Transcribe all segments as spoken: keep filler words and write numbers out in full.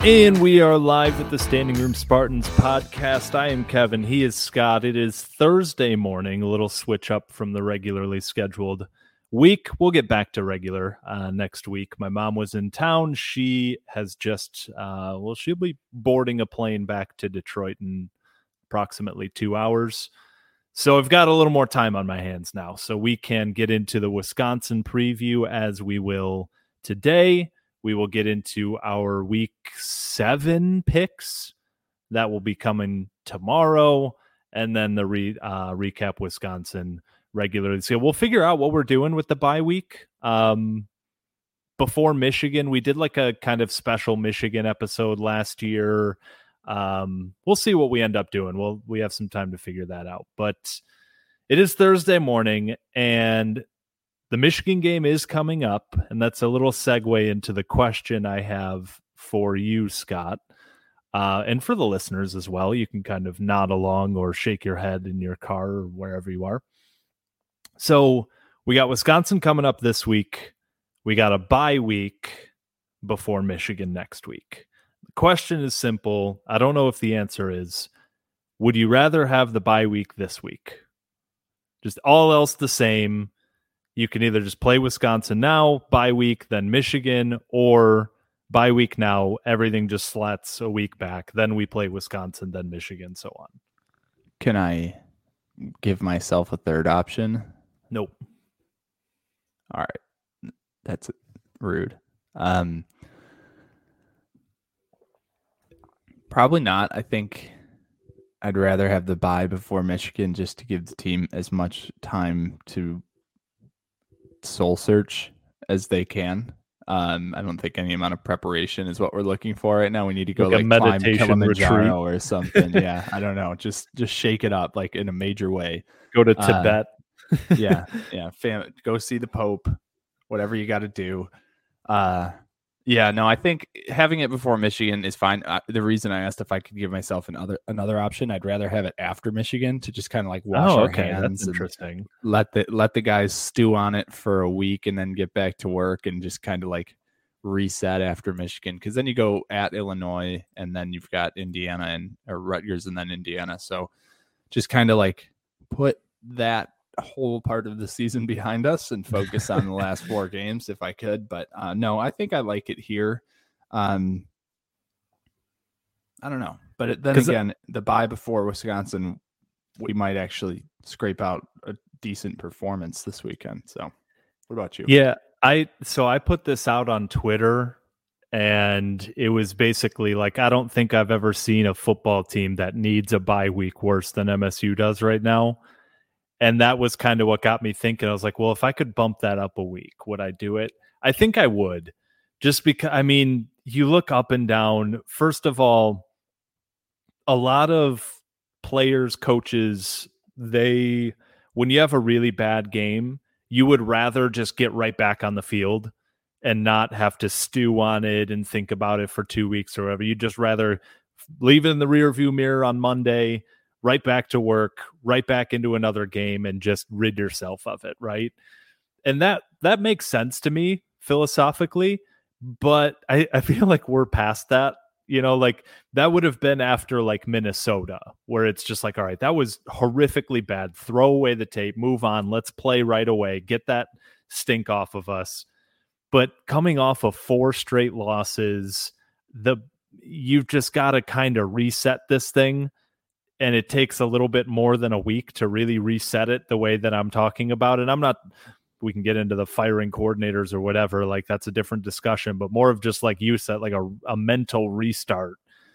And we are live with the Standing Room Spartans podcast. I am Kevin. He is Scott. It is Thursday morning, a little switch up from the regularly scheduled week. We'll get back to regular uh, next week. My mom was in town. She has just, uh, well, she'll be boarding a plane back to Detroit in approximately two hours. So I've got a little more time on my hands now. So we can get into the Wisconsin preview as we will today. We will get into our week seven picks that will be coming tomorrow, and then the re, uh, recap Wisconsin regularly. So we'll figure out what we're doing with the bye week. Um, before Michigan, we did like a kind of special Michigan episode last year. Um, we'll see what we end up doing. We'll, we have some time to figure that out, but it is Thursday morning, and the Michigan game is coming up, and that's a little segue into the question I have for you, Scott, uh, and for the listeners as well. You can kind of nod along or shake your head in your car or wherever you are. So we got Wisconsin coming up this week. We got a bye week before Michigan next week. The question is simple. I don't know if the answer is, would you rather have the bye week this week? Just all else the same. You can either just play Wisconsin now, bye week, then Michigan, or bye week now, everything just slats a week back. Then we play Wisconsin, then Michigan, so on. Can I give myself a third option? Nope. All right. That's rude. Um, probably not. I think I'd rather have the bye before Michigan just to give the team as much time to soul search as they can. Um, I don't think any amount of preparation is what we're looking for right now. We need to go like, like a meditation climb Kilimanjaro retreat or something. Yeah, I don't know. Just just shake it up like in a major way. Go to Tibet. Uh, yeah, yeah. Fam- go see the Pope. Whatever you got to do. Uh, yeah, no, I think having it before Michigan is fine. Uh, the reason I asked if I could give myself another another option, I'd rather have it after Michigan to just kind of like wash oh, our okay. hands. That's interesting. Let the let the guys stew on it for a week and then get back to work and just kind of like reset after Michigan, because then you go at Illinois and then you've got Indiana and or Rutgers and then Indiana. So just kind of like put that whole part of the season behind us and focus on the last four games if I could. But uh, no, I think I like it here. Um, I don't know. But it, then again, it, the bye before Wisconsin, we might actually scrape out a decent performance this weekend. So what about you? Yeah, I so I put this out on Twitter, and it was basically like, I don't think I've ever seen a football team that needs a bye week worse than M S U does right now. And that was kind of what got me thinking. I was like, well, if I could bump that up a week, would I do it? I think I would. Just because, I mean, you look up and down. First of all, a lot of players, coaches, they, when you have a really bad game, you would rather just get right back on the field and not have to stew on it and think about it for two weeks or whatever. You'd just rather leave it in the rearview mirror on Monday, right back to work, right back into another game, and just rid yourself of it, right? And that that makes sense to me philosophically, but I, I feel like we're past that. You know, like that would have been after like Minnesota, where it's just like, all right, that was horrifically bad. Throw away the tape, move on. Let's play right away. Get that stink off of us. But coming off of four straight losses, the you've just got to kind of reset this thing. And it takes a little bit more than a week to really reset it the way that I'm talking about. And I'm not, we can get into the firing coordinators or whatever. Like that's a different discussion, but more of just like you said, like a, a mental restart.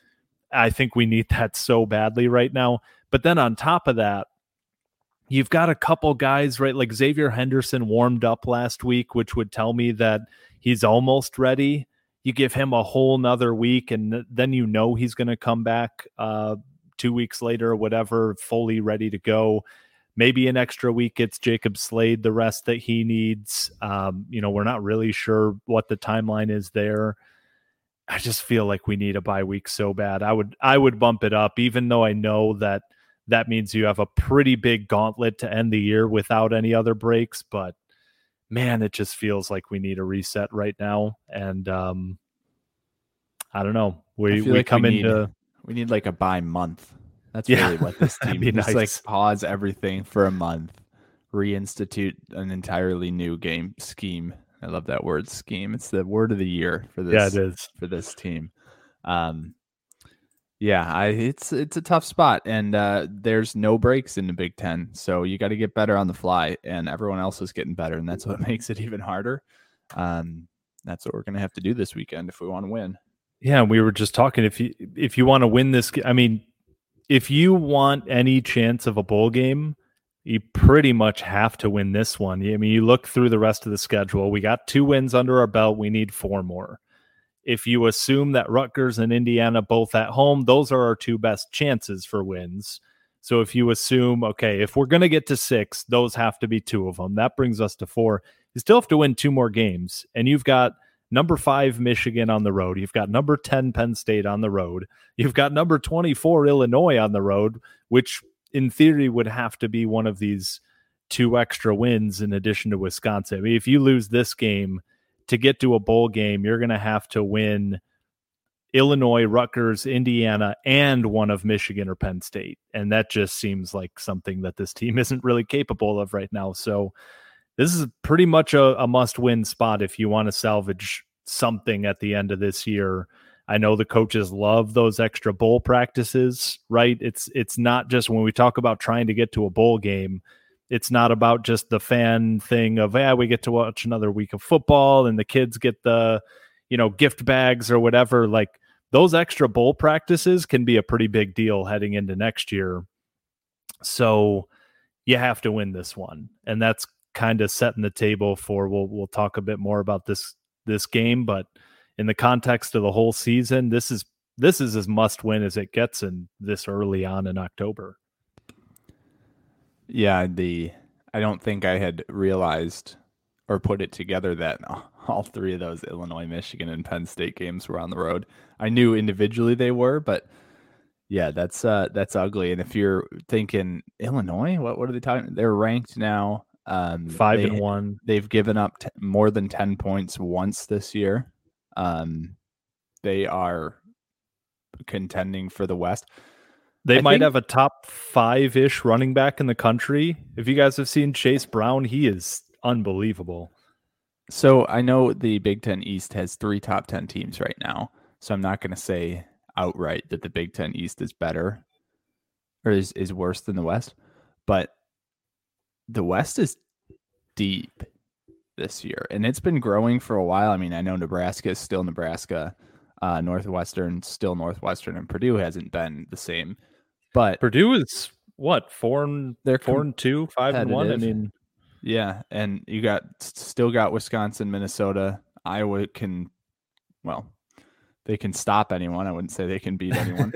I think we need that so badly right now. But then on top of that, you've got a couple guys, right? Like Xavier Henderson warmed up last week, which would tell me that he's almost ready. You give him a whole nother week, and then you know he's going to come back uh, two weeks later or whatever, fully ready to go. Maybe an extra week gets Jacob Slade the rest that he needs. Um, you know, we're not really sure what the timeline is there. I just feel like we need a bye week so bad. I would I would bump it up, even though I know that that means you have a pretty big gauntlet to end the year without any other breaks. But man, it just feels like we need a reset right now. And um, I don't know. We we like come we into need, we need like a bye month. That's yeah, really what this team be just nice. like pause everything for a month, reinstitute an entirely new game scheme. I love that word scheme. It's the word of the year for this. Yeah, it is for this team. Um, yeah, I it's it's a tough spot, and uh, there's no breaks in the Big Ten, so you got to get better on the fly, and everyone else is getting better, and that's what makes it even harder. Um, that's what we're gonna have to do this weekend if we want to win. Yeah, we were just talking. If you if you want to win this, I mean, if you want any chance of a bowl game, you pretty much have to win this one. I mean, you look through the rest of the schedule. We got two wins under our belt. We need four more. If you assume that Rutgers and Indiana both at home, those are our two best chances for wins. So if you assume, okay, if we're going to get to six, those have to be two of them. That brings us to four. You still have to win two more games, and you've got number five Michigan on the road. You've got number ten Penn State on the road. You've got number twenty-four Illinois on the road, which in theory would have to be one of these two extra wins in addition to Wisconsin. I mean, if you lose this game to get to a bowl game, you're going to have to win Illinois, Rutgers, Indiana, and one of Michigan or Penn State. And that just seems like something that this team isn't really capable of right now. So this is pretty much a, a must-win spot if you want to salvage something at the end of this year. I know the coaches love those extra bowl practices, right? It's it's not just when we talk about trying to get to a bowl game, it's not about just the fan thing of, yeah, we get to watch another week of football and the kids get the, you know, gift bags or whatever. Like those extra bowl practices can be a pretty big deal heading into next year. So you have to win this one. And that's kind of setting the table for, we'll, we'll talk a bit more about this, this game, but in the context of the whole season, this is, this is as must win as it gets in this early on in October. Yeah, the I don't think I had realized or put it together that all three of those Illinois, Michigan, and Penn State games were on the road. I knew individually they were, but yeah, that's uh, that's ugly. And if you're thinking Illinois, what what are they talking? They're ranked now um, five they, and one. They've given up t- more than ten points once this year. Um, they are contending for the West. They I might think, have a top five-ish running back in the country. If you guys have seen Chase Brown, he is unbelievable. So I know the Big Ten East has three top ten teams right now. So I'm not going to say outright that the Big Ten East is better or is, is worse than the West. But the West is deep this year. And it's been growing for a while. I mean, I know Nebraska is still Nebraska. Uh, Northwestern still Northwestern. And Purdue hasn't been the same. But Purdue is what four and they're four and two, five and one. I mean, yeah, and you got still got Wisconsin, Minnesota, Iowa can, well, they can stop anyone. I wouldn't say they can beat anyone.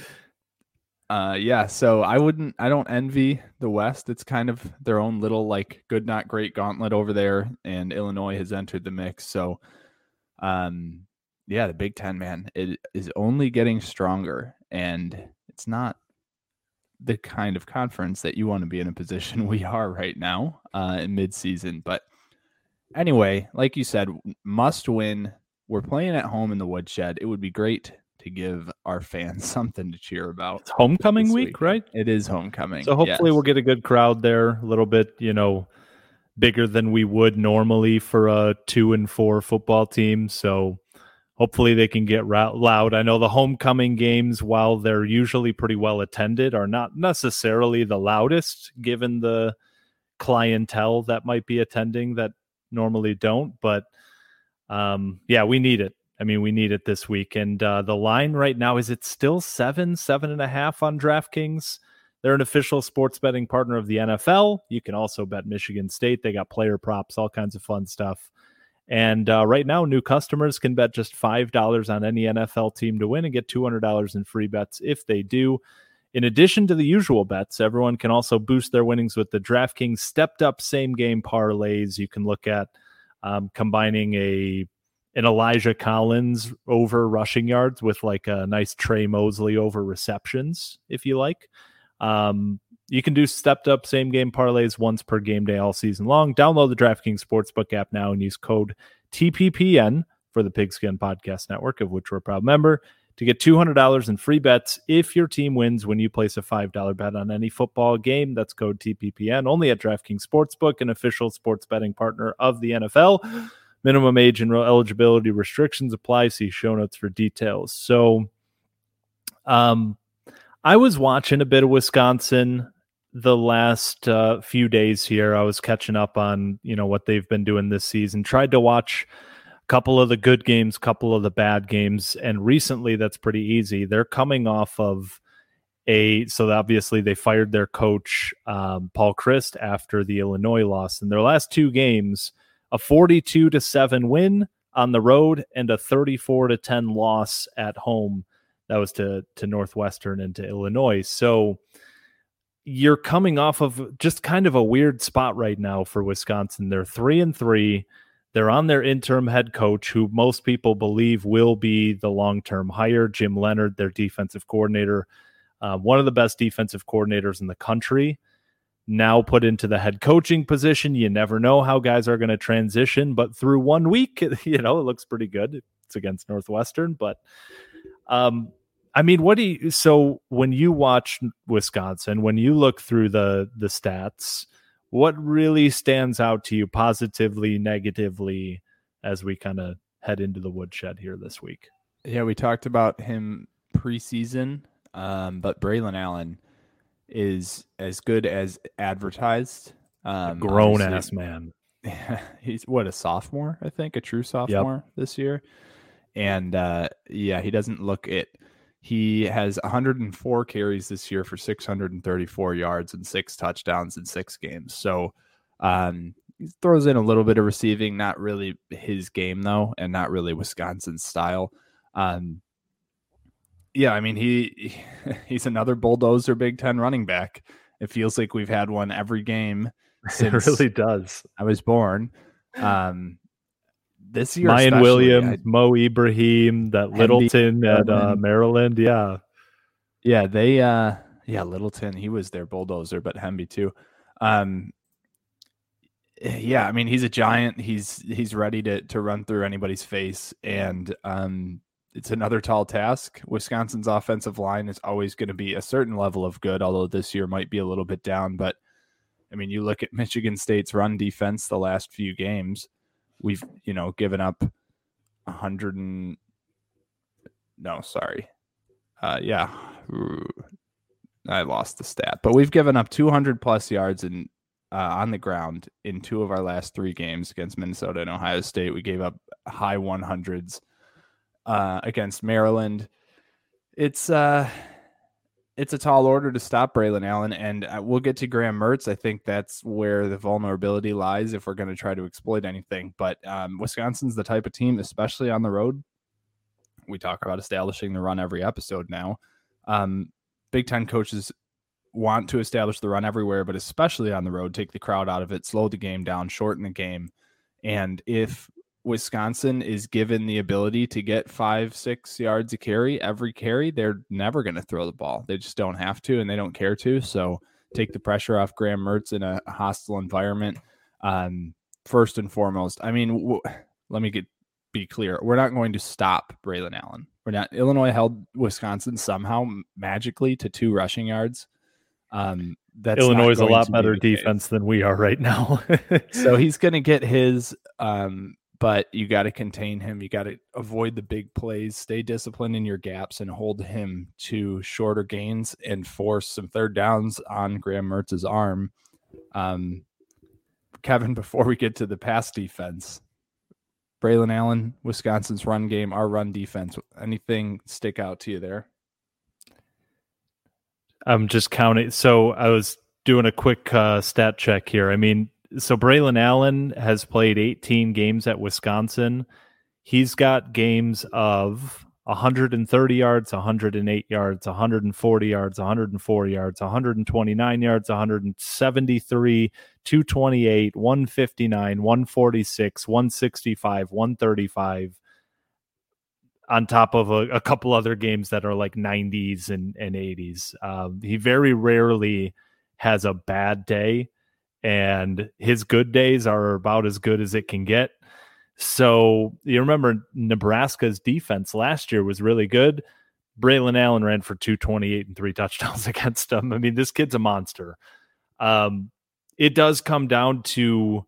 uh, yeah, so I wouldn't. I don't envy the West. It's kind of their own little like good not great gauntlet over there, and Illinois has entered the mix. So, um, yeah, the Big Ten, man, it is only getting stronger, and it's not the kind of conference that you want to be in a position we are right now uh, in mid-season. But anyway, like you said, must win. We're playing at home in the Woodshed. It would be great to give our fans something to cheer about. It's homecoming week, week, right? It is homecoming. So hopefully yes. we'll get a good crowd there, a little bit, you know, bigger than we would normally for a two and four football team. So hopefully they can get loud. I know the homecoming games, while they're usually pretty well attended, are not necessarily the loudest given the clientele that might be attending that normally don't. But um, yeah, we need it. I mean, we need it this week. And uh, the line right now, is it still seven, seven and a half on DraftKings? They're an official sports betting partner of the N F L. You can also bet Michigan State. They got player props, all kinds of fun stuff. And uh, right now, new customers can bet just five dollars on any N F L team to win and get two hundred dollars in free bets if they do. In addition to the usual bets, everyone can also boost their winnings with the DraftKings stepped-up same-game parlays. You can look at um, combining a an Elijah Collins over rushing yards with like a nice Trey Mosley over receptions, if you like. Um, You can do stepped-up same-game parlays once per game day all season long. Download the DraftKings Sportsbook app now and use code T P P N for the Pigskin Podcast Network, of which we're a proud member, to get two hundred dollars in free bets if your team wins when you place a five dollars bet on any football game. That's code T P P N, only at DraftKings Sportsbook, an official sports betting partner of the N F L. Minimum age and eligibility restrictions apply. See show notes for details. So um, I was watching a bit of Wisconsin the last uh, few days here. I was catching up on, you know, what they've been doing this season. Tried to watch couple of the good games, couple of the bad games, and recently that's pretty easy. They're coming off of a, so obviously they fired their coach, um, Paul Chryst, after the Illinois loss. In their last two games, a forty-two to seven win on the road and a thirty-four to ten loss at home. That was to, to Northwestern and to Illinois. So you're coming off of just kind of a weird spot right now for Wisconsin. They're three and three. They're on their interim head coach, who most people believe will be the long-term hire, Jim Leonhard, their defensive coordinator, uh, one of the best defensive coordinators in the country, now put into the head coaching position. You never know how guys are going to transition, but through one week, you know, it looks pretty good. It's against Northwestern, but um, I mean, what do you, so when you watch Wisconsin, when you look through the the stats, what really stands out to you positively, negatively, as we kind of head into the woodshed here this week? Yeah, we talked about him preseason, um, but Braylon Allen is as good as advertised. Um, a grown-ass man. He's, what, a sophomore, I think, a true sophomore yep. this year. And, uh, yeah, he doesn't look it. He has one hundred four carries this year for six hundred thirty-four yards and six touchdowns in six games. So um, he throws in a little bit of receiving, not really his game, though, and not really Wisconsin's style. Um, yeah, I mean, he he's another bulldozer Big Ten running back. It feels like we've had one every game since it really does. I was born. Um This year, Mayan Williams, I, Mo Ibrahim, that Littleton Hendy, at uh, Maryland, yeah, yeah, they, uh, yeah, Littleton, he was their bulldozer, but Hemby too. Um, yeah, I mean, he's a giant. He's he's ready to to run through anybody's face, and um, it's another tall task. Wisconsin's offensive line is always going to be a certain level of good, although this year might be a little bit down. But I mean, you look at Michigan State's run defense the last few games. We've, you know, given up a hundred and no, sorry. Uh, yeah, I lost the stat, but we've given up two hundred plus yards in uh, on the ground in two of our last three games against Minnesota and Ohio State. We gave up high one hundreds uh, against Maryland. It's uh, it's a tall order to stop Braylon Allen, and we'll get to Graham Mertz. I think that's where the vulnerability lies if we're going to try to exploit anything. But um, Wisconsin's the type of team, especially on the road. We talk about establishing the run every episode now. Um, Big Ten coaches want to establish the run everywhere, but especially on the road, take the crowd out of it, slow the game down, shorten the game. And if Wisconsin is given the ability to get five, six yards a carry every carry, they're never going to throw the ball. They just don't have to, and they don't care to. So take the pressure off Graham Mertz in a hostile environment. Um, first and foremost, I mean, w- let me get be clear. We're not going to stop Braylon Allen. We're not. Illinois held Wisconsin somehow magically to two rushing yards. Um, that's Illinois is a lot better be defense case. Than we are right now. So he's going to get his. Um, But you got to contain him. You got to avoid the big plays, stay disciplined in your gaps, and hold him to shorter gains and force some third downs on Graham Mertz's arm. Um, Kevin, before we get to the pass defense, Braylon Allen, Wisconsin's run game, our run defense, anything stick out to you there? I'm just counting. So I was doing a quick uh, stat check here. I mean, So Braylon Allen has played eighteen games at Wisconsin. He's got games of one hundred thirty yards, one hundred eight yards, one hundred forty yards, one hundred four yards, one hundred twenty-nine yards, one hundred seventy-three, two twenty-eight, one fifty-nine, one forty-six, one sixty-five, one thirty-five, on top of a, a couple other games that are like nineties and, and eighties. Um, he very rarely has a bad day, and his good days are about as good as it can get. So you remember Nebraska's defense last year was really good. Braylon Allen ran for two twenty-eight and three touchdowns against them. I mean, this kid's a monster. Um, it does come down to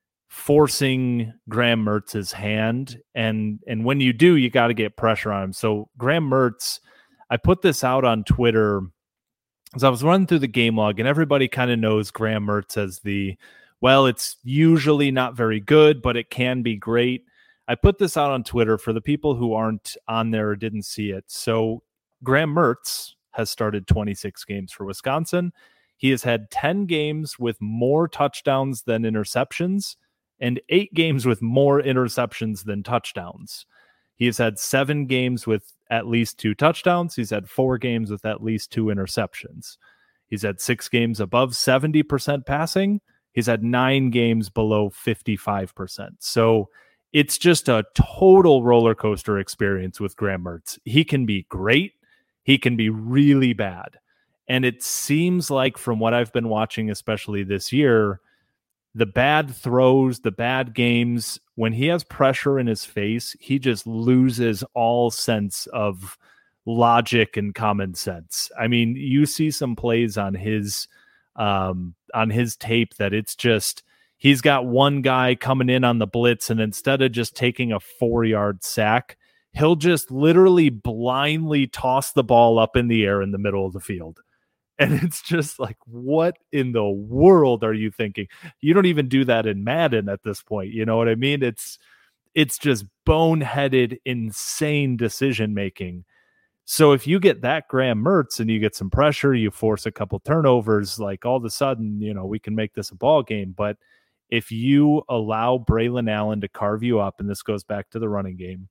forcing Graham Mertz's hand. And, and when you do, you got to get pressure on him. So Graham Mertz, I put this out on Twitter as I was running through the game log, and everybody kind of knows Graham Mertz as the, well, it's usually not very good, but it can be great. I put this out on Twitter for the people who aren't on there or didn't see it. So Graham Mertz has started twenty-six games for Wisconsin. He has had ten games with more touchdowns than interceptions and eight games with more interceptions than touchdowns. He has had seven games with at least two touchdowns. He's had four games with at least two interceptions. He's had six games above seventy percent passing. He's had nine games below fifty-five percent. So it's just a total roller coaster experience with Graham Mertz. He can be great. He can be really bad. And it seems like from what I've been watching, especially this year, the bad throws, the bad games, when he has pressure in his face, he just loses all sense of logic and common sense. I mean, you see some plays on his um, on his tape that it's just, he's got one guy coming in on the blitz, and instead of just taking a four-yard sack, he'll just literally blindly toss the ball up in the air in the middle of the field. And it's just like, what in the world are you thinking? You don't even do that in Madden at this point. You know what I mean? It's it's just boneheaded, insane decision-making. So if you get that Graham Mertz and you get some pressure, you force a couple turnovers, like all of a sudden, you know, we can make this a ball game. But if you allow Braylon Allen to carve you up, and this goes back to the running game,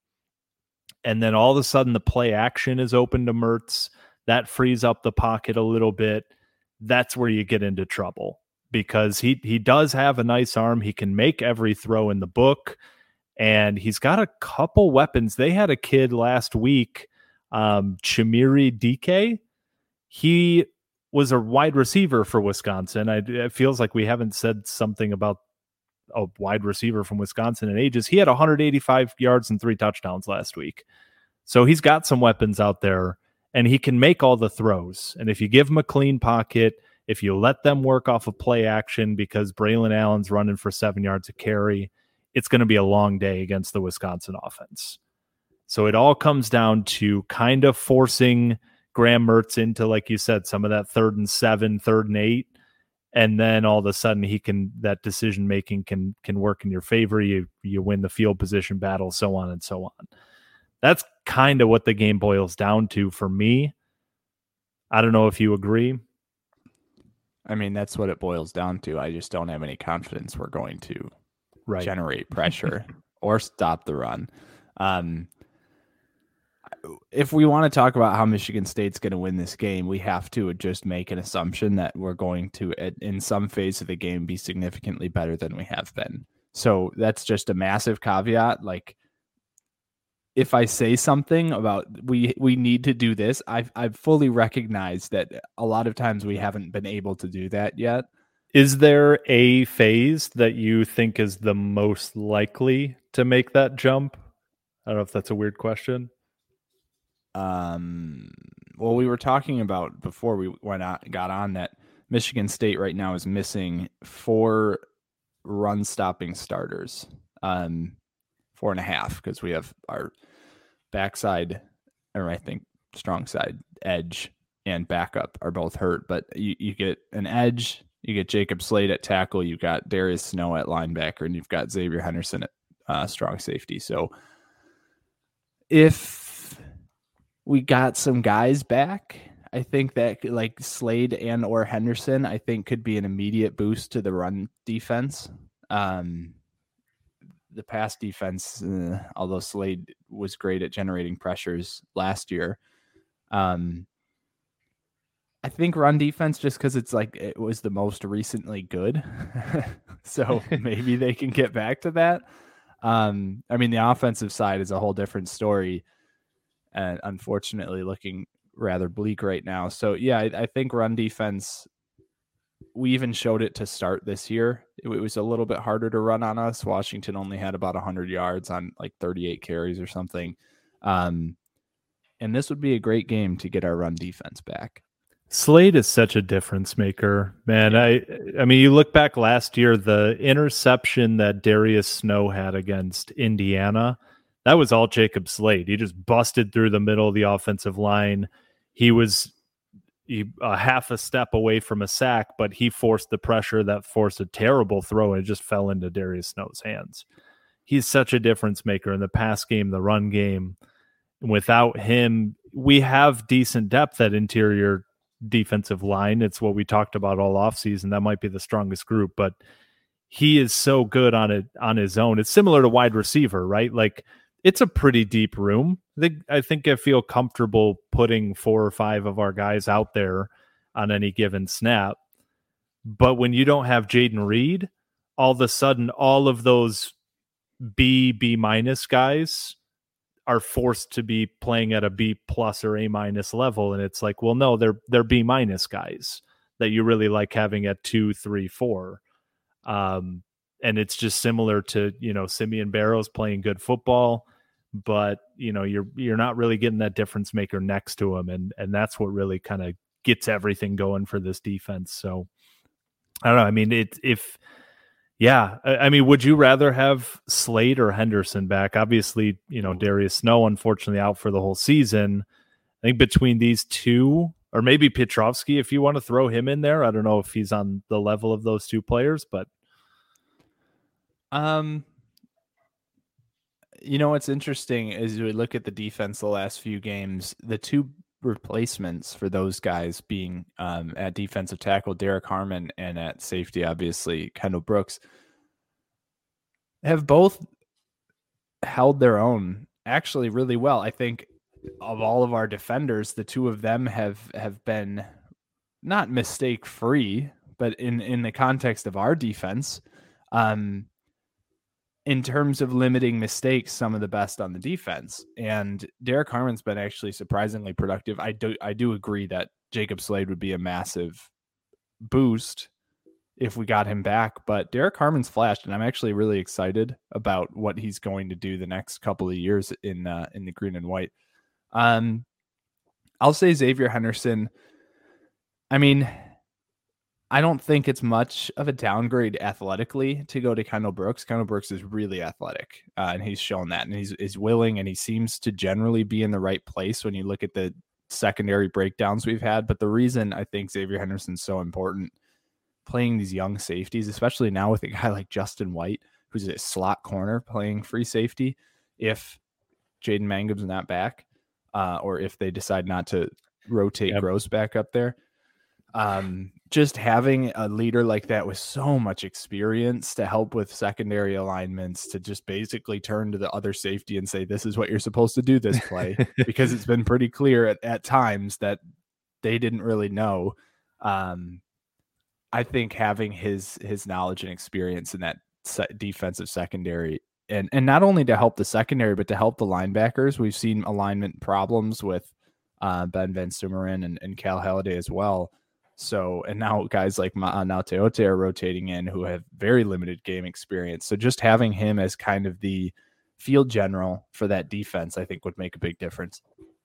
and then all of a sudden the play action is open to Mertz, that frees up the pocket a little bit, that's where you get into trouble, because he he does have a nice arm. He can make every throw in the book, and he's got a couple weapons. They had a kid last week, um, Chimere Dike. He was a wide receiver for Wisconsin. I, it feels like we haven't said something about a wide receiver from Wisconsin in ages. He had one hundred eighty-five yards and three touchdowns last week. So he's got some weapons out there, and he can make all the throws. And if you give him a clean pocket, if you let them work off of play action, because Braylon Allen's running for seven yards a carry, it's going to be a long day against the Wisconsin offense. So it all comes down to kind of forcing Graham Mertz into, like you said, some of that third and seven, third and eight. And then all of a sudden he can, that decision making can can work in your favor. You you win the field position battle, so on and so on. That's kind of what the game boils down to for me. I don't know if you agree. I mean, that's what it boils down to. I just don't have any confidence we're going to right. generate pressure or stop the run. Um, if we want to talk about how Michigan State's going to win this game, we have to just make an assumption that we're going to, in some phase of the game, be significantly better than we have been. So that's just a massive caveat. Like, if I say something about we we need to do this, I've I've fully recognized that a lot of times we haven't been able to do that yet. Is there a phase that you think is the most likely to make that jump? I don't know if that's a weird question. Um, well, we were talking about before we went on, got on that Michigan State right now is missing four run stopping starters. Um, four and a half, because we have our backside, or I think strong side edge and backup are both hurt, but you, you get an edge, you get Jacob Slade at tackle, you've got Darius Snow at linebacker, and you've got Xavier Henderson at uh, strong safety. So if we got some guys back, I think that like Slade and or Henderson, I think could be an immediate boost to the run defense. Um, the pass defense, uh, although Slade was great at generating pressures last year, um, I think run defense, just because it's like it was the most recently good. So maybe they can get back to that. Um, I mean, the offensive side is a whole different story, and unfortunately looking rather bleak right now. So yeah, I, I think run defense we even showed it to start this year. It, it was a little bit harder to run on us. Washington only had about one hundred yards on like thirty-eight carries or something. Um, and this would be a great game to get our run defense back. Slade is such a difference maker, man. Yeah. I I mean, you look back last year, the interception that Darius Snow had against Indiana, that was all Jacob Slade. He just busted through the middle of the offensive line. He was he, a half a step away from a sack, but he forced the pressure that forced a terrible throw, and it just fell into Darius Snow's hands. He's such a difference maker in the pass game, the run game. Without him, we have decent depth at interior defensive line. It's what we talked about all offseason. That might be the strongest group, but he is so good on it on his own. It's similar to wide receiver, right? Like, it's a pretty deep room. I think, I think I feel comfortable putting four or five of our guys out there on any given snap. But when you don't have Jaden Reed, all of a sudden, all of those B, B minus guys are forced to be playing at a B plus or A minus level. And it's like, well, no, they're, they're B minus guys that you really like having at two, three, four. Um, and it's just similar to, you know, Simeon Barrows playing good football, but you know, you're, you're not really getting that difference maker next to him. And, and that's what really kind of gets everything going for this defense. So I don't know. I mean, it, if, yeah, I, I mean, would you rather have Slade or Henderson back? Obviously, you know, Darius Snow, unfortunately, out for the whole season. I think between these two, or maybe Petrovsky, if you want to throw him in there, I don't know if he's on the level of those two players, but um, you know, what's interesting is we look at the defense the last few games, the two replacements for those guys being um, at defensive tackle, Derek Harmon, and at safety, obviously, Kendall Brooks, have both held their own actually really well. I think of all of our defenders, the two of them have, have been not mistake free, but in, in the context of our defense, um, in terms of limiting mistakes, some of the best on the defense. And Derek Harmon's been actually surprisingly productive. I do I do agree that Jacob Slade would be a massive boost if we got him back, but Derek Harmon's flashed, and I'm actually really excited about what he's going to do the next couple of years in uh, in the green and white. Um, I'll say Xavier Henderson. I mean, I don't think it's much of a downgrade athletically to go to Kendall Brooks. Kendall Brooks is really athletic, uh, and he's shown that, and he's is willing, and he seems to generally be in the right place when you look at the secondary breakdowns we've had. But the reason I think Xavier Henderson's so important, playing these young safeties, especially now with a guy like Justin White, who's a slot corner playing free safety, if Jaden Mangum's not back, uh, or if they decide not to rotate yep. Gross back up there, um, just having a leader like that with so much experience to help with secondary alignments, to just basically turn to the other safety and say, this is what you're supposed to do this play, because it's been pretty clear at, at times that they didn't really know. Um, I think having his, his knowledge and experience in that se- defensive secondary, and, and not only to help the secondary, but to help the linebackers. We've seen alignment problems with uh, Ben Van Sumeren and, and Cal Halliday as well. So, and now guys like Ma'anau Teote are rotating in, who have very limited game experience. So just having him as kind of the field general for that defense, I think would make a big difference.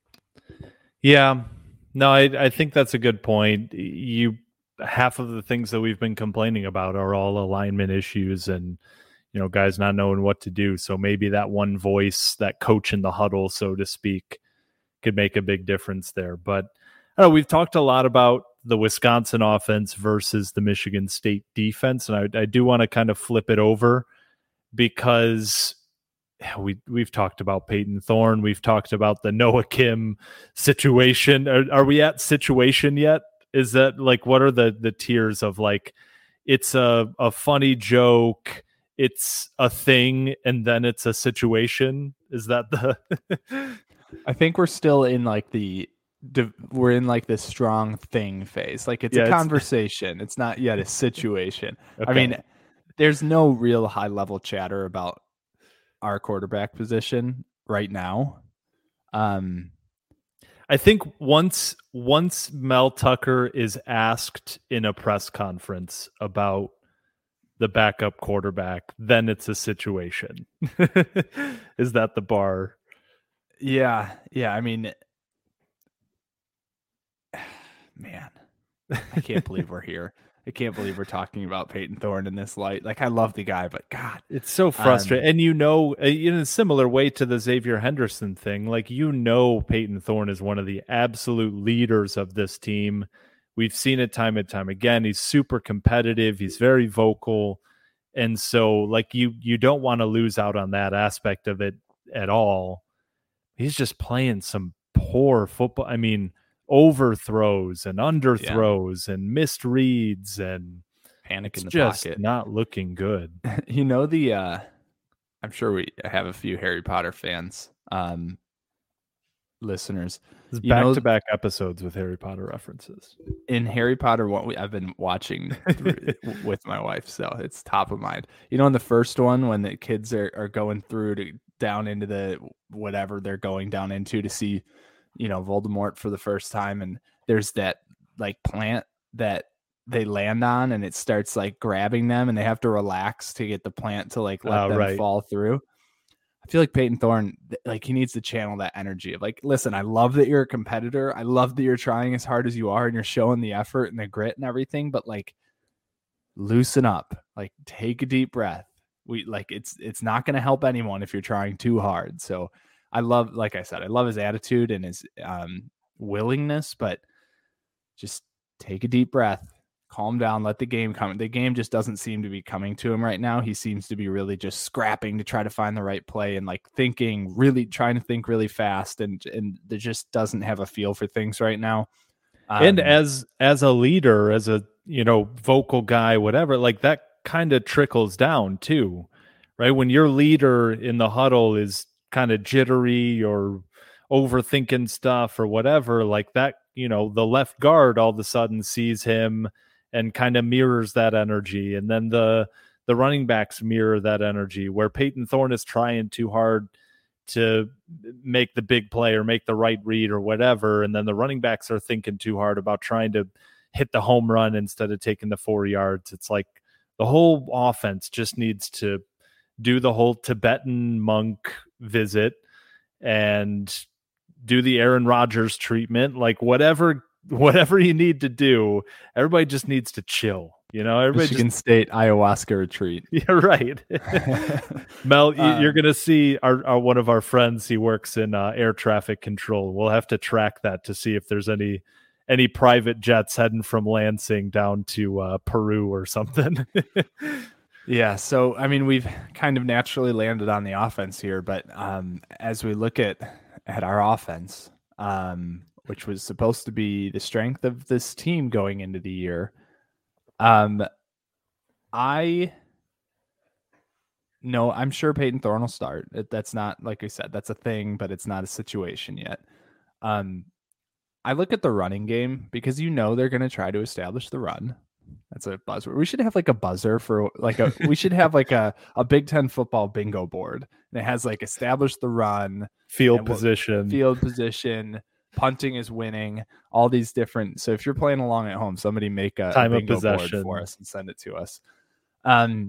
Yeah, no, I, I think that's a good point. You, half of the things that we've been complaining about are all alignment issues and, you know, guys not knowing what to do. So maybe that one voice, that coach in the huddle, so to speak, could make a big difference there. But I don't know, we've talked a lot about the Wisconsin offense versus the Michigan State defense. And I, I do want to kind of flip it over, because we, we've talked about Peyton Thorne. We've talked about the Noah Kim situation. Are, are we at situation yet? Is that like, what are the, the tiers of like, it's a, a funny joke, it's a thing, and then it's a situation? Is that the... I think we're still in like the, we're in like this strong thing phase. Like it's yeah, a conversation. It's... it's not yet a situation. Okay. I mean, there's no real high level chatter about our quarterback position right now. Um, I think once once Mel Tucker is asked in a press conference about the backup quarterback, then it's a situation. Is that the bar? Yeah, yeah. I mean, man, I can't believe we're here. I can't believe we're talking about Payton Thorne in this light. Like, I love the guy, but God, it's so frustrating. Um, and you know, in a similar way to the Xavier Henderson thing, like, you know, Payton Thorne is one of the absolute leaders of this team. We've seen it time and time again. He's super competitive. He's very vocal. And so, like, you you don't want to lose out on that aspect of it at all. He's just playing some poor football. I mean, overthrows and underthrows yeah. and missed reads, and panic in the just pocket. Not looking good. You know, the uh, I'm sure we have a few Harry Potter fans, um, listeners. Back to back episodes with Harry Potter references. In Harry Potter, what we I've been watching through, with my wife, so it's top of mind. You know, in the first one, when the kids are, are going through to down into the whatever they're going down into to see, you know, Voldemort for the first time, and there's that like plant that they land on, and it starts like grabbing them, and they have to relax to get the plant to like let uh, them right. fall through. I feel like Payton Thorne, like, he needs to channel that energy of like, listen, I love that you're a competitor. I love that you're trying as hard as you are and you're showing the effort and the grit and everything, but like, loosen up, like, take a deep breath. We like, it's, it's not going to help anyone if you're trying too hard. So I love, like I said, I love his attitude and his um, willingness, but just take a deep breath. Calm down, let the game come. The game just doesn't seem to be coming to him right now. He seems to be really just scrapping to try to find the right play and like thinking, really trying to think really fast, and and there just doesn't have a feel for things right now. Um, and as as a leader, as a, you know, vocal guy, whatever, like, that kind of trickles down too, right? When your leader in the huddle is kind of jittery or overthinking stuff or whatever, like that, you know, the left guard all of a sudden sees him and kind of mirrors that energy. And then the the running backs mirror that energy, where Payton Thorne is trying too hard to make the big play or make the right read or whatever. And then the running backs are thinking too hard about trying to hit the home run instead of taking the four yards. It's like the whole offense just needs to do the whole Tibetan monk visit and do the Aaron Rodgers treatment, like whatever Whatever you need to do, everybody just needs to chill. You know, everybody Michigan just... State ayahuasca retreat. Yeah, right. Mel, um, you're going to see our, our one of our friends. He works in uh, air traffic control. We'll have to track that to see if there's any any private jets heading from Lansing down to uh, Peru or something. Yeah, so I mean, we've kind of naturally landed on the offense here, but um, as we look at at our offense, um, which was supposed to be the strength of this team going into the year. Um, I no, I'm sure Payton Thorne will start. That's not, like I said, that's a thing, but it's not a situation yet. Um, I look at the running game because, you know, they're going to try to establish the run. That's a buzzword. We should have like a buzzer for like a, we should have like a, a Big Ten football bingo board. And it has like establish the run, field position, field position, punting is winning, all these different. So if you're playing along at home, somebody make a, time a of possession for us and send it to us. Um,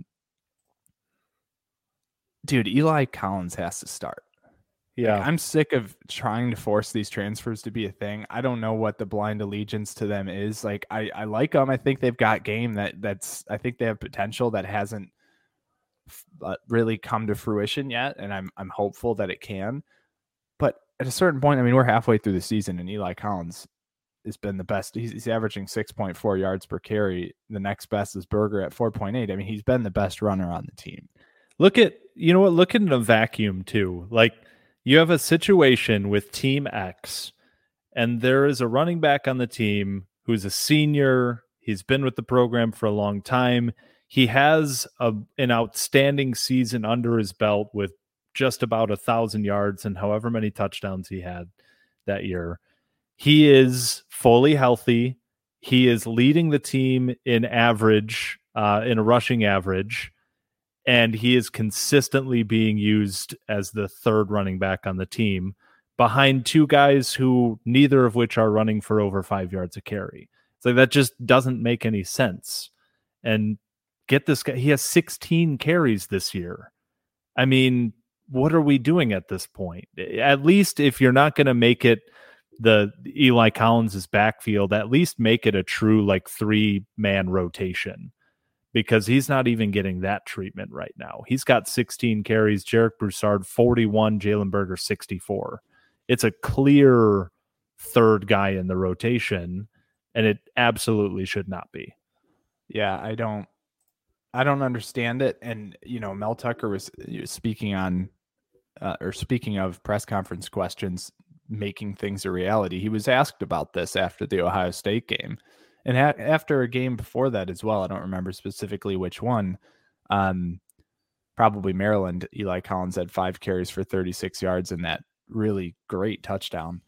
dude, Eli Collins has to start. Yeah, like, I'm sick of trying to force these transfers to be a thing. I don't know what the blind allegiance to them is. Like, I, I like them. I think they've got game that that's. I think they have potential that hasn't uh, really come to fruition yet, and I'm I'm hopeful that it can. But at a certain point, I mean, we're halfway through the season, and Eli Collins has been the best. He's, he's averaging six point four yards per carry. The next best is Berger at four point eight. I mean, he's been the best runner on the team. Look at, you know what, look at a vacuum too. Like, you have a situation with Team X, and there is a running back on the team who's a senior. He's been with the program for a long time. He has a, an outstanding season under his belt with just about a thousand yards and however many touchdowns he had that year. He is fully healthy. He is leading the team in average, uh, in a rushing average, and he is consistently being used as the third running back on the team. behind two guys who neither of which are running for over five yards a carry. It's like that just doesn't make any sense. And get this guy, he has sixteen carries this year. I mean, what are we doing at this point? At least if you're not going to make it the Eli Collins' backfield, at least make it a true like three-man rotation, because he's not even getting that treatment right now. He's got sixteen carries, Jarek Broussard forty-one, Jalen Berger sixty-four. It's a clear third guy in the rotation, and it absolutely should not be. Yeah, I don't I don't understand it. And, you know, Mel Tucker was speaking on uh, or speaking of press conference questions, making things a reality. He was asked about this after the Ohio State game. And ha- after a game before that as well, I don't remember specifically which one, um, probably Maryland. Eli Collins had five carries for thirty-six yards in that really great touchdown.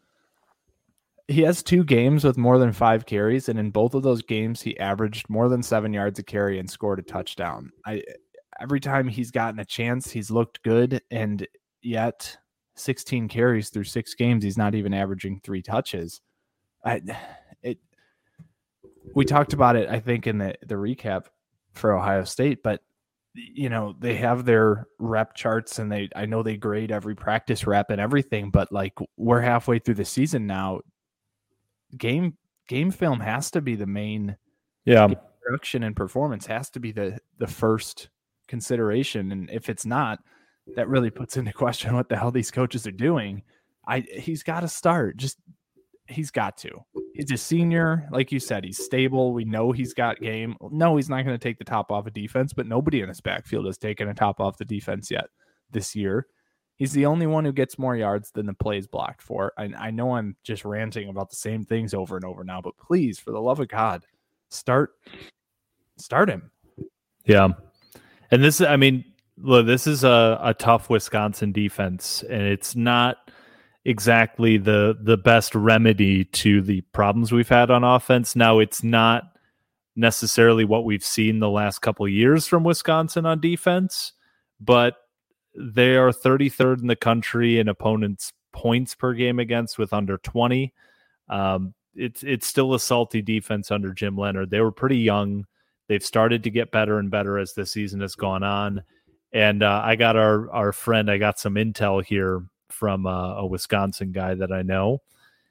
He has two games with more than five carries, and in both of those games, he averaged more than seven yards a carry and scored a touchdown. I every time he's gotten a chance, he's looked good, and yet sixteen carries through six games, he's not even averaging three touches. I it. We talked about it, I think, in the, the recap for Ohio State, but you know, they have their rep charts and they, I know they grade every practice rep and everything, but like we're halfway through the season now. Game, game film has to be the main, yeah. Production and performance has to be the, the first consideration. And if it's not, that really puts into question what the hell these coaches are doing. I, he's got to start. Just, he's got to. He's a senior. Like you said, he's stable. We know he's got game. No, he's not going to take the top off of defense, but nobody in his backfield has taken a top off the defense yet this year. He's the only one who gets more yards than the plays blocked for. I, I know I'm just ranting about the same things over and over now, but please, for the love of God, start, start him. Yeah. And this, I mean, look, this is a, a tough Wisconsin defense, and it's not exactly the the best remedy to the problems we've had on offense. Now, it's not necessarily what we've seen the last couple of years from Wisconsin on defense, but they are thirty-third in the country in opponents' points per game against with under twenty. Um, it's it's still a salty defense under Jim Leonard. They were pretty young. They've started to get better and better as the season has gone on. And uh, I got our our friend, I got some intel here from uh, a Wisconsin guy that I know.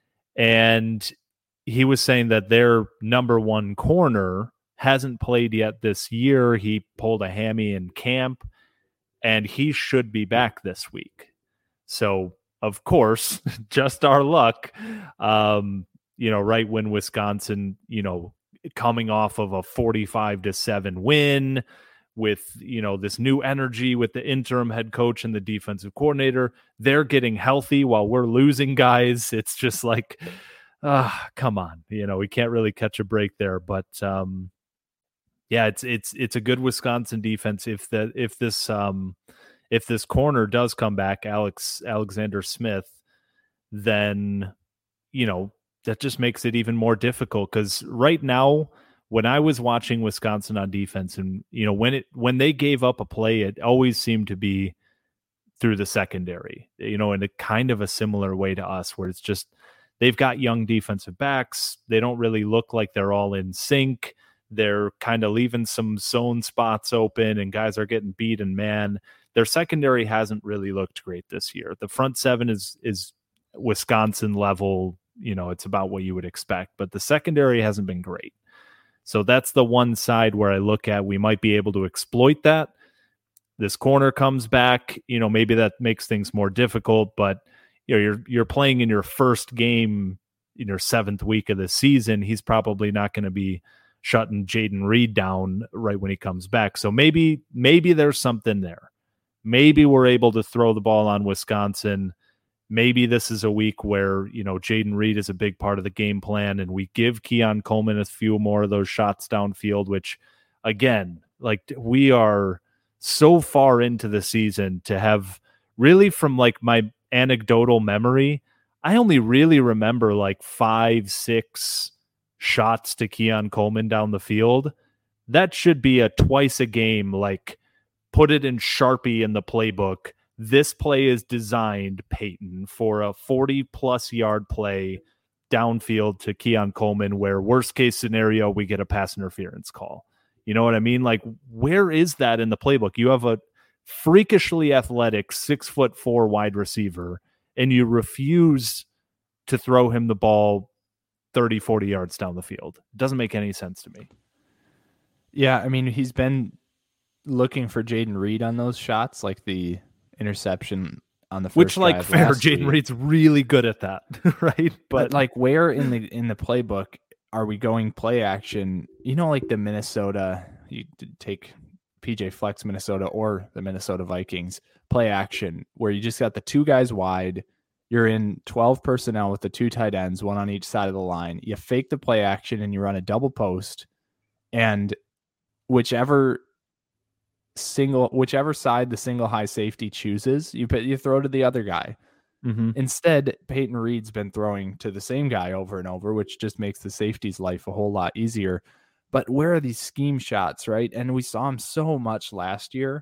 And he was saying that their number one corner hasn't played yet this year. He pulled a hammy in camp, and he should be back this week. So, of course, just our luck, um, you know, right when Wisconsin, you know, coming off of a forty-five to seven win with, you know, this new energy with the interim head coach and the defensive coordinator, they're getting healthy while we're losing guys. It's just like, ah, uh, come on, you know, we can't really catch a break there. But um, yeah, it's it's it's a good Wisconsin defense. If the if this um, if this corner does come back, Alex Alexander Smith, then you know that just makes it even more difficult, because right now, when I was watching Wisconsin on defense, and you know when it when they gave up a play, it always seemed to be through the secondary, you know, in a kind of a similar way to us, where it's just they've got young defensive backs. They don't really look like they're all in sync. They're kind of leaving some zone spots open, and guys are getting beat. And man, their secondary hasn't really looked great this year. The front seven is is Wisconsin level. You know, it's about what you would expect, but the secondary hasn't been great. So that's the one side where I look at, we might be able to exploit that. This corner comes back, you know, maybe that makes things more difficult, but you know, you're you're playing in your first game in your seventh week of the season. He's probably not going to be shutting Jaden Reed down right when he comes back. So maybe maybe there's something there. Maybe we're able to throw the ball on Wisconsin. Maybe this is a week where, you know, Jaden Reed is a big part of the game plan, and we give Keon Coleman a few more of those shots downfield, which, again, like we are so far into the season to have really, from like my anecdotal memory, I only really remember like five, six shots to Keon Coleman down the field. That should be a twice a game, like put it in Sharpie in the playbook. this play is designed, Peyton, for a forty plus yard play downfield to Keon Coleman, where worst case scenario, we get a pass interference call. You know what I mean? Like, where is that in the playbook? You have a freakishly athletic six foot four wide receiver, and you refuse to throw him the ball thirty, forty yards down the field. It doesn't make any sense to me. Yeah, I mean, he's been looking for Jayden Reed on those shots, like the interception on the first Which, like, fair, Jayden week. Reed's really good at that, right? But, but like, where in the in the playbook are we going play action? You know, like the Minnesota, you take P J Fleck's Minnesota or the Minnesota Vikings play action, where you just got the two guys wide. You're in twelve personnel with the two tight ends, one on each side of the line. You fake the play action and you run a double post, and whichever single, whichever side the single high safety chooses, you put, you throw to the other guy. Mm-hmm. Instead, Peyton Reed's been throwing to the same guy over and over, which just makes the safety's life a whole lot easier. But where are these scheme shots, right? And we saw him so much last year.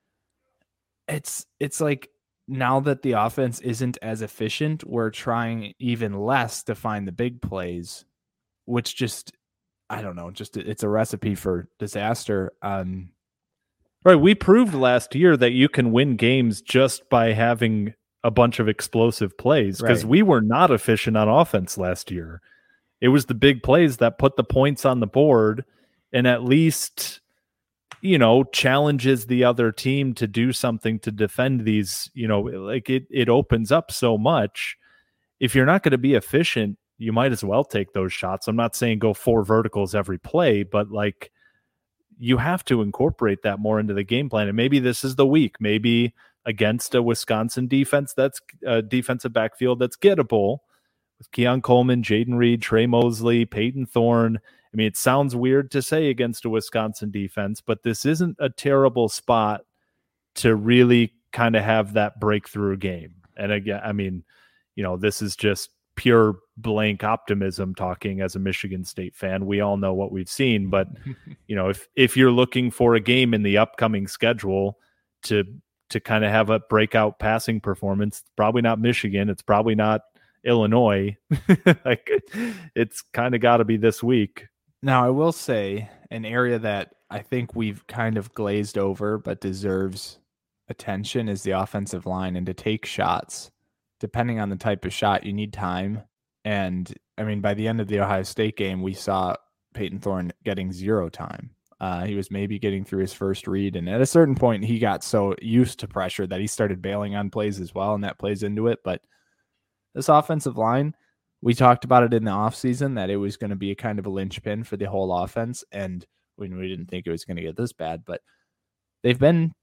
It's it's like now that the offense isn't as efficient, we're trying even less to find the big plays, which just, I don't know, just it's a recipe for disaster. Um, right. We proved last year that you can win games just by having a bunch of explosive plays, because right. we were not efficient on offense last year. It was the big plays that put the points on the board and at least, you know, challenges the other team to do something to defend these, you know, like it, it opens up so much. If you're not going to be efficient, you might as well take those shots. I'm not saying go four verticals every play, but like you have to incorporate that more into the game plan. And maybe this is the week, maybe against a Wisconsin defense that's a defensive backfield that's gettable with Keon Coleman, Jayden Reed, Trey Mosley, Peyton Thorne. I mean, it sounds weird to say against a Wisconsin defense, but this isn't a terrible spot to really kind of have that breakthrough game. And again, I mean, you know, this is just pure blank optimism talking as a Michigan State fan. We all know what we've seen, but you know, if, if you're looking for a game in the upcoming schedule to, to kind of have a breakout passing performance, it's probably not Michigan. It's probably not Illinois. Like it's kind of got to be this week. Now, I will say an area that I think we've kind of glazed over but deserves attention is the offensive line. And to take shots, depending on the type of shot, you need time. And I mean, by the end of the Ohio State game, we saw Peyton Thorne getting zero time. Uh, he was maybe getting through his first read. And at a certain point, he got so used to pressure that he started bailing on plays as well. And that plays into it. But this offensive line, we talked about it in the offseason that it was going to be a kind of a linchpin for the whole offense. And we, we didn't think it was going to get this bad, but they've been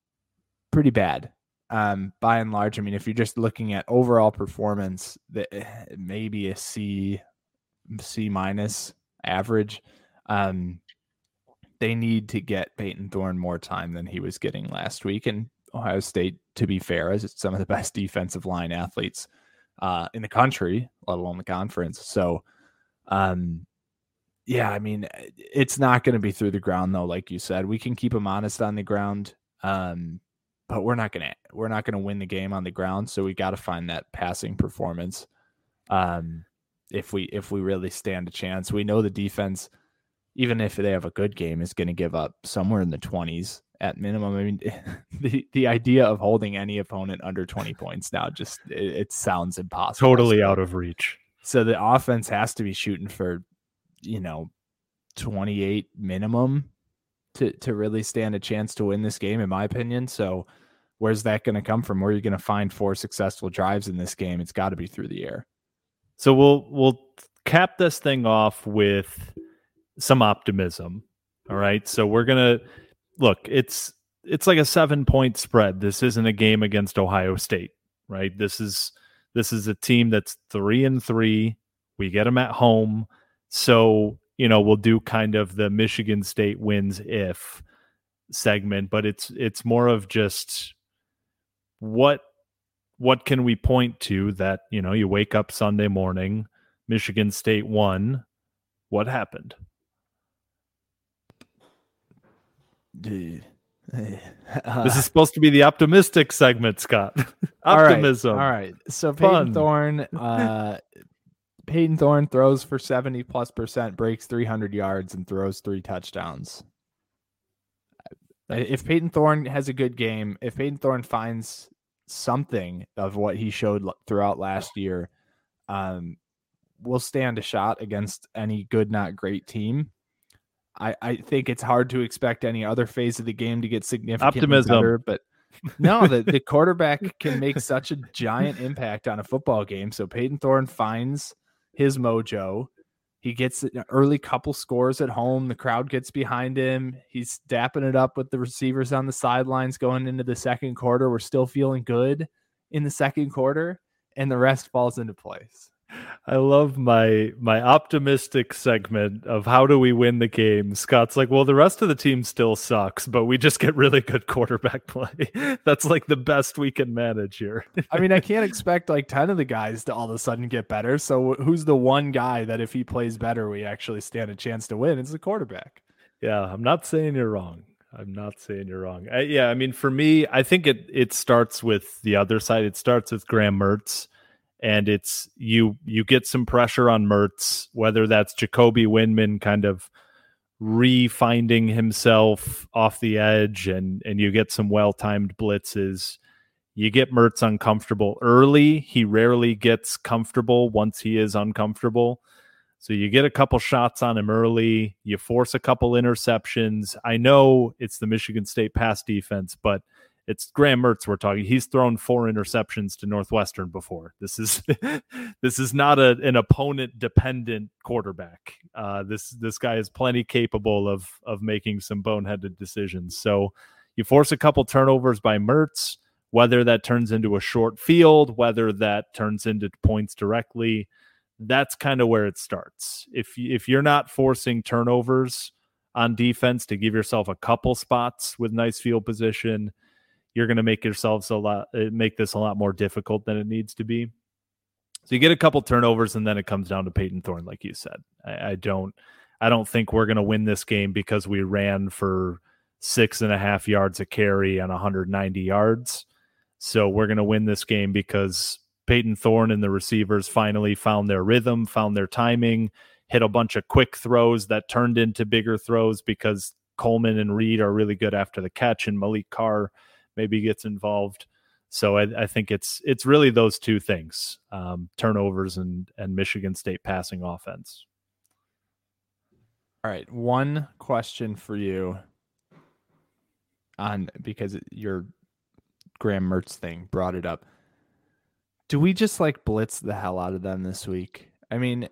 pretty bad. Um, by and large, I mean, if you're just looking at overall performance, that maybe a C, C minus average. Um, they need to get Peyton Thorne more time than he was getting last week. And Ohio State, to be fair, is some of the best defensive line athletes uh, in the country, let alone the conference. So, um, yeah, I mean, it's not going to be through the ground though. Like you said, we can keep them honest on the ground. Um, But we're not gonna we're not gonna win the game on the ground, so we got to find that passing performance. Um, if we if we really stand a chance, we know the defense, even if they have a good game, is going to give up somewhere in the twenties at minimum. I mean, the the idea of holding any opponent under twenty points now just it, it sounds impossible. Totally out of reach. So the offense has to be shooting for, you know, twenty-eight minimum to to really stand a chance to win this game, in my opinion. So where's that going to come from? Where are you going to find four successful drives in this game? It's got to be through the air. So we'll we'll cap this thing off with some optimism. All right. So we're gonna look, it's it's like a seven point spread. This isn't a game against Ohio State, right? This is this is a team that's three and three. We get them at home. So you know, we'll do kind of the Michigan State wins if segment, but it's it's more of just what what can we point to that, you know, you wake up Sunday morning, Michigan State won. What happened? Dude, Uh, This is supposed to be the optimistic segment, Scott. Optimism. All right. All right. So Peyton Fun. Thorne, uh, Peyton Thorne throws for seventy plus percent, breaks three hundred yards, and throws three touchdowns. If Peyton Thorne has a good game, if Peyton Thorne finds something of what he showed throughout last year, um, we'll stand a shot against any good, not great team. I, I think it's hard to expect any other phase of the game to get significantly Optimism. better, but no, the, the quarterback can make such a giant impact on a football game. So Peyton Thorne finds his mojo. He gets an early couple scores at home. The crowd gets behind him. He's dapping it up with the receivers on the sidelines going into the second quarter. We're still feeling good in the second quarter, and the rest falls into place. I love my my optimistic segment of how do we win the game. Scott's like, well, the rest of the team still sucks, but we just get really good quarterback play. That's like the best we can manage here. I mean, I can't expect like ten of the guys to all of a sudden get better. So who's the one guy that if he plays better, we actually stand a chance to win? It's the quarterback. Yeah, I'm not saying you're wrong. I'm not saying you're wrong. I, yeah, I mean, for me, I think it it starts with the other side. It starts with Graham Mertz. And it's you you get some pressure on Mertz, whether that's Jacoby Windman kind of re-finding himself off the edge, and and you get some well-timed blitzes. You get Mertz uncomfortable early. He rarely gets comfortable once he is uncomfortable. So you get a couple shots on him early. You force a couple interceptions. I know it's the Michigan State pass defense, but it's Graham Mertz we're talking. He's thrown four interceptions to Northwestern before. This is this is not a, an opponent-dependent quarterback. Uh, this this guy is plenty capable of of making some boneheaded decisions. So you force a couple turnovers by Mertz, whether that turns into a short field, whether that turns into points directly. That's kind of where it starts. If if you're not forcing turnovers on defense to give yourself a couple spots with nice field position, you're going to make yourselves a lot, make this a lot more difficult than it needs to be. So you get a couple turnovers, and then it comes down to Peyton Thorne, like you said. I, I don't, I don't think we're going to win this game because we ran for six and a half yards a carry on one hundred ninety yards. So we're going to win this game because Peyton Thorne and the receivers finally found their rhythm, found their timing, hit a bunch of quick throws that turned into bigger throws because Coleman and Reed are really good after the catch, and Malik Carr maybe gets involved. So I, I think it's it's really those two things, um, turnovers and, and Michigan State passing offense. All right, one question for you on because your Graham Mertz thing brought it up. Do we just like blitz the hell out of them this week? I mean,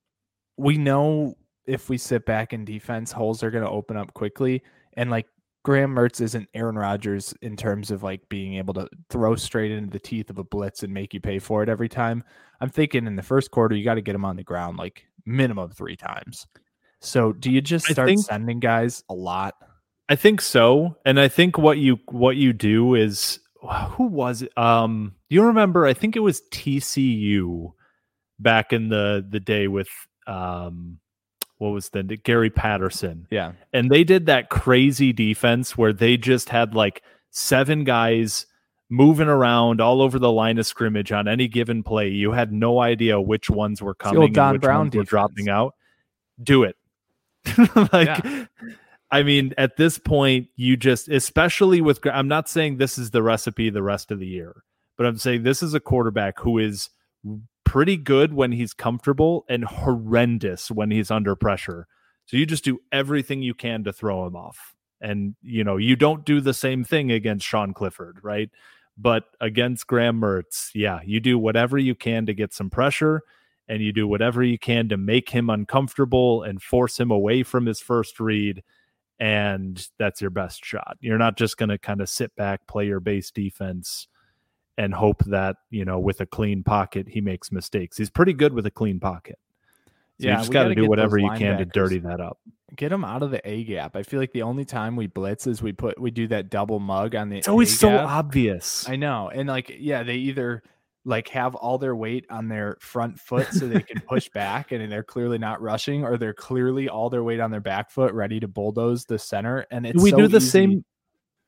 we know if we sit back in defense, holes are going to open up quickly, and like Graham Mertz isn't Aaron Rodgers in terms of like being able to throw straight into the teeth of a blitz and make you pay for it every time. I'm thinking in the first quarter, you got to get him on the ground like minimum three times. So do you just start think, sending guys a lot? I think so. And I think what you, what you do is, who was it? Um, you remember, I think it was T C U back in the, the day with, um, what was the Gary Patterson? Yeah. And they did that crazy defense where they just had like seven guys moving around all over the line of scrimmage on any given play. You had no idea which ones were coming and Don which Brown ones defense. were dropping out. Do it. like, yeah. I mean, at this point, you just, especially with, I'm not saying this is the recipe the rest of the year, but I'm saying this is a quarterback who is pretty good when he's comfortable and horrendous when he's under pressure. So you just do everything you can to throw him off. And, you know, you don't do the same thing against Sean Clifford, right? But against Graham Mertz, yeah, you do whatever you can to get some pressure, and you do whatever you can to make him uncomfortable and force him away from his first read. And that's your best shot. You're not just going to kind of sit back, play your base defense, and hope that, you know, with a clean pocket, he makes mistakes. He's pretty good with a clean pocket. So yeah, you just got to do whatever you can to dirty that up. Get him out of the A gap. I feel like the only time we blitz is we put we do that double mug on the. It's always A so gap. obvious. I know, and like yeah, they either like have all their weight on their front foot so they can push back, and they're clearly not rushing, or they're clearly all their weight on their back foot, ready to bulldoze the center. And it's we so do the easy. same.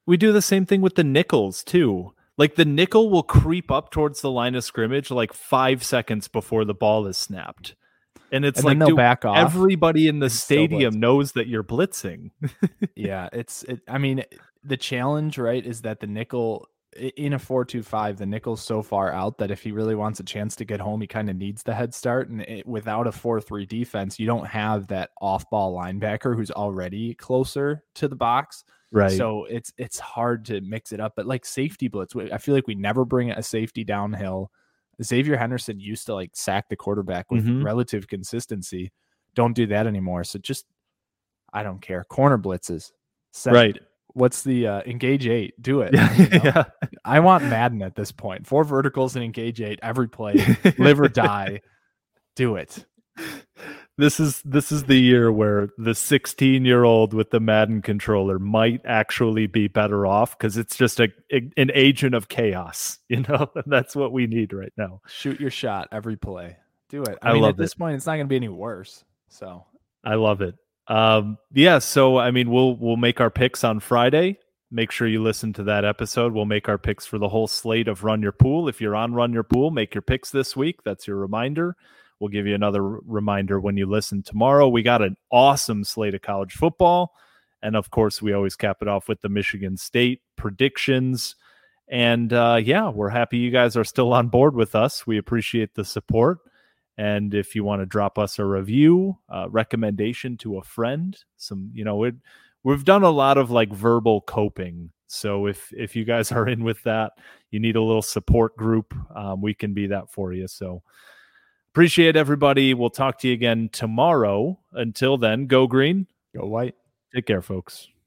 we do the same thing with the nickels too. Like the nickel will creep up towards the line of scrimmage like five seconds before the ball is snapped. And it's and like, dude, back off everybody in the stadium knows that you're blitzing. yeah, it's, it, I mean, the challenge, right, is that the nickel in a four two five, the nickel's so far out that if he really wants a chance to get home, he kind of needs the head start. And it, without a four three defense, you don't have that off ball linebacker who's already closer to the box. Right. So it's, it's hard to mix it up. But like safety blitz, I feel like we never bring a safety downhill. Xavier Henderson used to like sack the quarterback with mm-hmm. relative consistency. Don't do that anymore. So just, I don't care. Corner blitzes. Set, right. What's the uh, engage eight? Do it. Yeah. You know? yeah. I want Madden at this point. Four verticals and engage eight every play. Live or die. Do it. This is this is the year where the sixteen-year-old with the Madden controller might actually be better off because it's just a, a an agent of chaos. You know, that's what we need right now. Shoot your shot every play. Do it. I, I mean, love at this it. point, it's not going to be any worse. So I love it. Um, yeah. So I mean, we'll we'll make our picks on Friday. Make sure you listen to that episode. We'll make our picks for the whole slate of Run Your Pool. If you're on Run Your Pool, make your picks this week. That's your reminder. We'll give you another reminder when you listen tomorrow. We got an awesome slate of college football. And of course, we always cap it off with the Michigan State predictions. And uh, yeah, we're happy you guys are still on board with us. We appreciate the support. And if you want to drop us a review, uh, recommendation to a friend, some, you know, it, we've done a lot of like verbal coping. So if, if you guys are in with that, you need a little support group, um, we can be that for you. So appreciate everybody. We'll talk to you again tomorrow. Until then, go green. Go white. Take care, folks.